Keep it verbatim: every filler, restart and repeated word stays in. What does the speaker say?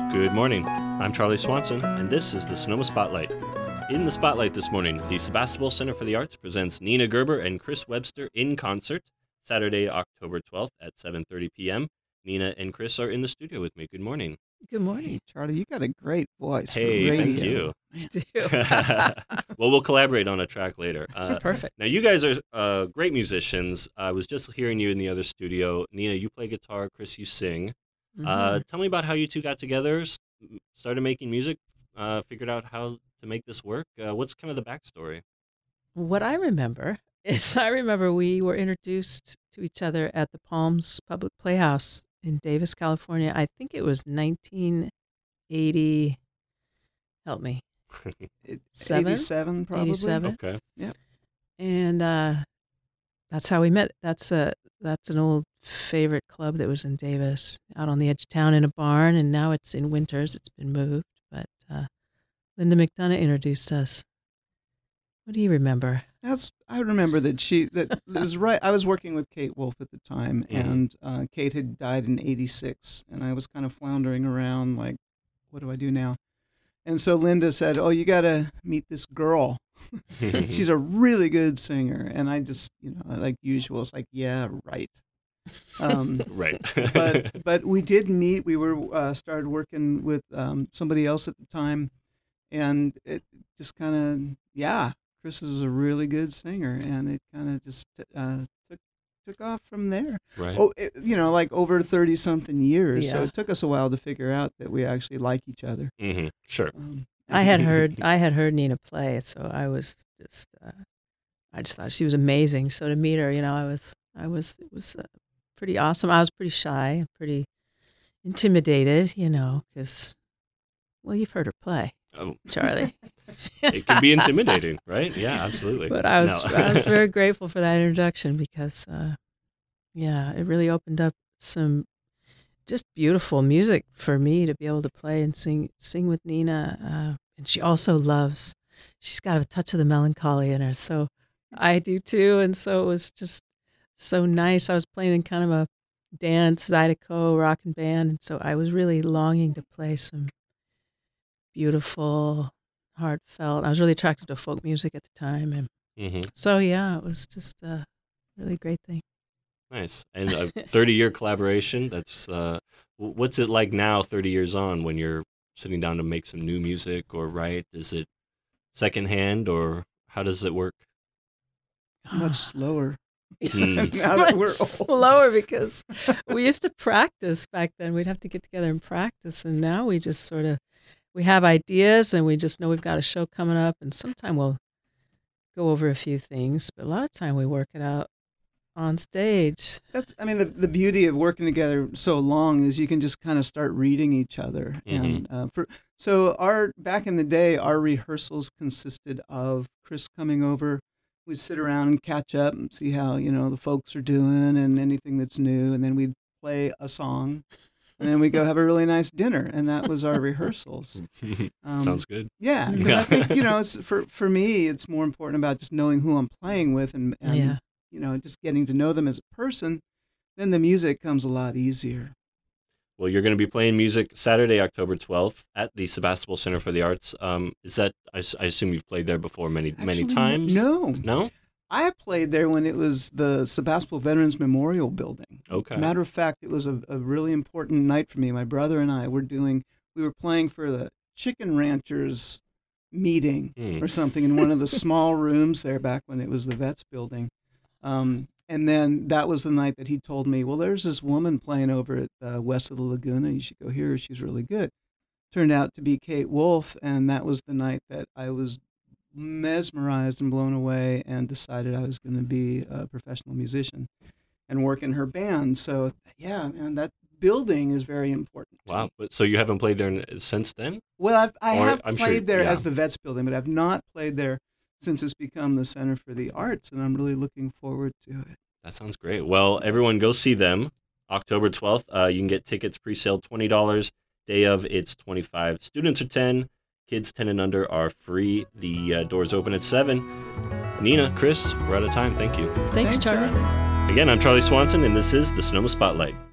Good morning. I'm Charlie Swanson, and this is the Sonoma Spotlight. In the Spotlight this morning, the Sebastopol Center for the Arts presents Nina Gerber and Chris Webster in concert, Saturday, October twelfth at seven thirty p.m. Nina and Chris are in the studio with me. Good morning. Good morning. Charlie, you got a great voice Hey, for radio. thank you. You do. Well, we'll collaborate on a track later. Uh, Perfect. Now, you guys are uh, great musicians. I was just hearing you in the other studio. Nina, you play guitar. Chris, you sing. Mhm. Uh, tell me about how you two got together, s- started making music, uh, figured out how to make this work. Uh, what's kind of the backstory? What I remember is I remember we were introduced to each other at the Palms Public Playhouse in Davis, California. I think it was nineteen eighty. Help me. It- Seven? eighty-seven, probably. eighty-seven. Okay. And uh, that's how we met. That's a that's an old favorite club that was in Davis, out on the edge of town in a barn, and now it's in Winters. It's been moved, but uh, Linda McDonough introduced us. What do you remember? That's. I remember that she. That it was right. I was working with Kate Wolf at the time, Mhm. and uh, Kate had died in eighty-six, and I was kind of floundering around, like, what do I do now? And so Linda said, "Oh, you got to meet this girl. She's a really good singer." And I just, you know, like usual, it's like, yeah, right. Um, Right. but but we did meet. We were uh, started working with um, somebody else at the time, and it just kind of yeah. Chris is a really good singer, and it kind of just uh, took took off from there. Right. Oh, it, you know, like over thirty something years. So Yeah. it took us a while to figure out that we actually like each other. hmm Sure. Um, I had heard I had heard Nina play, so I was just uh, I just thought she was amazing. So to meet her, you know, I was I was it was uh, pretty awesome. I was pretty shy, and pretty intimidated, you know, because well, you've heard her play, Oh, Charlie. it can be intimidating, right? Yeah, absolutely. But I was No. I was very grateful for that introduction because, uh, yeah, it really opened up some just beautiful music for me to be able to play and sing sing with Nina. Uh, and she also loves. She's got a touch of the melancholy in her, so I do too. And so it was just so nice. I was playing in kind of a dance zydeco rock and band, and so I was really longing to play some beautiful, heartfelt. I was really attracted to folk music at the time, and hmm so yeah, it was just a really great thing. Nice. And a thirty-year collaboration. That's uh, w- what's it like now, thirty years on, when you're sitting down to make some new music or write? Is it secondhand, or how does it work? it's much slower. Hmm. It's Now that much we're old. slower because we used to practice back then. We'd have to get together and practice, and now we just sort of we have ideas and we just know we've got a show coming up, and sometime we'll go over a few things, but a lot of time we work it out on stage. That's, I mean, the, the beauty of working together so long is you can just kind of start reading each other. Mhm. And uh, for so our back in the day, our rehearsals consisted of Chris coming over. We'd sit around and catch up and see how you know the folks are doing and anything that's new, and then we'd play a song, and then we'd go have a really nice dinner, and that was our rehearsals. Um, Sounds good. Yeah, 'cause I think you know, it's, for for me, it's more important about just knowing who I'm playing with, and, and Yeah. you know, just getting to know them as a person. Then the music comes a lot easier. Well, you're going to be playing music Saturday, October twelfth at the Sebastopol Center for the Arts. Um, is that, I, s- I assume you've played there before many, many Actually, times? No, No? I played there when it was the Sebastopol Veterans Memorial Building. Okay. Matter of fact, it was a, a really important night for me. My brother and I were doing, we were playing for the Chicken Ranchers meeting Hmm. or something in one of the small rooms there back when it was the Vets Building. Um, and then that was the night that he told me, well, there's this woman playing over at uh, west of the Laguna. You should go hear her. She's really good. Turned out to be Kate Wolf, and that was the night that I was mesmerized and blown away and decided I was going to be a professional musician and work in her band. So, yeah, man, that building is very important to Wow. me. But so you haven't played there n- since then? Well, I've, I Or have I'm sure- played there yeah. as the Vets Building, but I've not played there since it's become the Center for the Arts, and I'm really looking forward to it. That sounds great. Well, everyone go see them October twelfth. Uh, you can get tickets pre-sale twenty dollars. Day of, it's twenty-five dollars. Students are ten dollars. Kids ten and under are free. The uh, doors open at seven. Nina, Chris, we're out of time. Thank you. Thanks, Thanks, Charlie. Charlie. Again, I'm Charlie Swanson, and this is the Sonoma Spotlight.